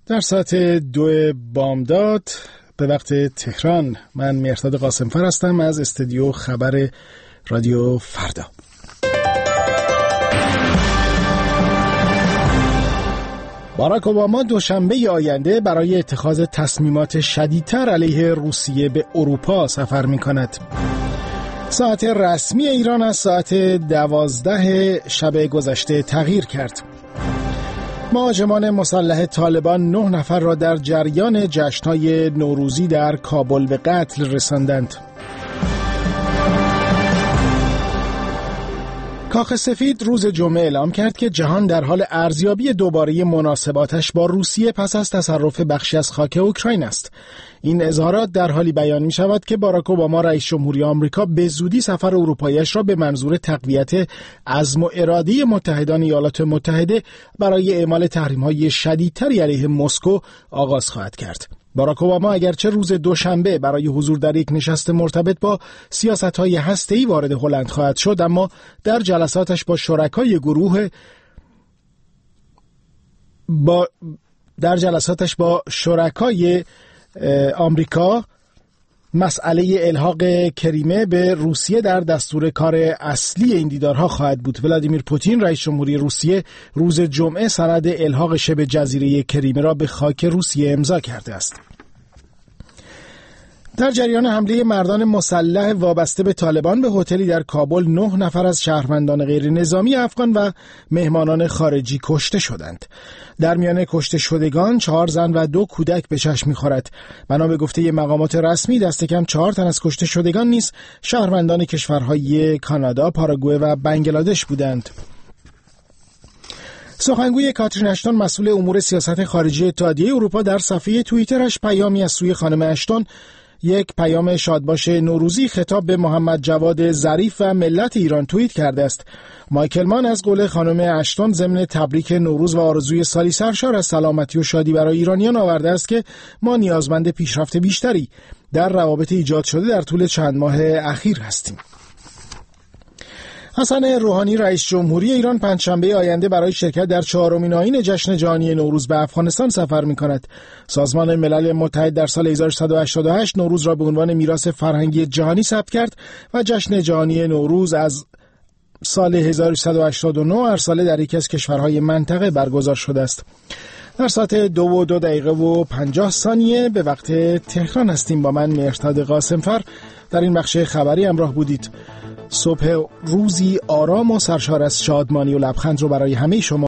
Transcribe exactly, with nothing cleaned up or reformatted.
در ساعت دو بامداد به وقت تهران، من مهرداد قاسمفر هستم از استودیو خبر رادیو فردا. باراک اوباما دوشنبه آینده برای اتخاذ تصمیمات شدیدتر علیه روسیه به اروپا سفر می کند. ساعت رسمی ایران از ساعت دوازده شب گذشته تغییر کرد. مهاجمان مسلح طالبان نه نفر را در جریان جشن‌های نوروزی در کابل به قتل رساندند. کاخ سفید روز جمعه اعلام کرد که جهان در حال ارزیابی دوباره مناسباتش با روسیه پس از تصرف بخشی از خاک اوکراین است. این اظهارات در حالی بیان می شود که باراک اوباما رئیس جمهوری آمریکا به زودی سفر اروپایی‌اش را به منظور تقویت عزم و اراده متحدان ایالات متحده برای اعمال تحریم‌های شدیدتری علیه مسکو آغاز خواهد کرد. باراک اوباما اگرچه روز دوشنبه برای حضور در یک نشست مرتبط با سیاست‌های هسته‌ای وارد هلند خواهد شد، اما در جلساتش با شرکای گروه با در جلساتش با شرکای آمریکا مسئله الحاق کریمه به روسیه در دستور کار اصلی این دیدارها خواهد بود. ولادیمیر پوتین رئیس جمهوری روسیه روز جمعه سند الحاق شبه جزیره کریمه را به خاک روسیه امضا کرده است. در جریان حمله مردان مسلح وابسته به طالبان به هتلی در کابل، نه نفر از شهروندان غیر نظامی افغان و مهمانان خارجی کشته شدند. در میان کشته شدگان چهار زن و دو کودک به چشم می‌خورد. بنا به گفته مقامات رسمی دست کم چهار تن از کشته شدگان نیز شهروندان کشورهای کانادا، پاراگوئه و بنگلادش بودند. سخنگوی کاترین اشتون مسئول امور سیاست خارجی اتحادیه اروپا در صفحه توییترش پیامی از سوی خانم اشتون، یک پیام شادباش نوروزی خطاب به محمد جواد ظریف و ملت ایران توییت کرده است. مایکل مان از قول خانم اشتون ضمن تبریک نوروز و آرزوی سالی سرشار از سلامتی و شادی برای ایرانیان آورده است که ما نیازمند پیشرفت بیشتری در روابط ایجاد شده در طول چند ماه اخیر هستیم. حسن روحانی رئیس جمهوری ایران پنجشنبه آینده برای شرکت در چهارمین آیین جشن جهانی نوروز به افغانستان سفر می‌کند. سازمان ملل متحد در سال هزار و سیصد و هشتاد و هشت نوروز را به عنوان میراث فرهنگی جهانی ثبت کرد و جشن جهانی نوروز از سال هزار و سیصد و هشتاد و نه هر ساله در یکی از کشورهای منطقه برگزار شده است. در ساعت دو و دو دقیقه و پنجاه ثانیه به وقت تهران هستیم. با من مهرداد قاسمفر در این بخش خبری همراه بودید. صبح روزی آرام و سرشار از شادمانی و لبخند رو برای همه شما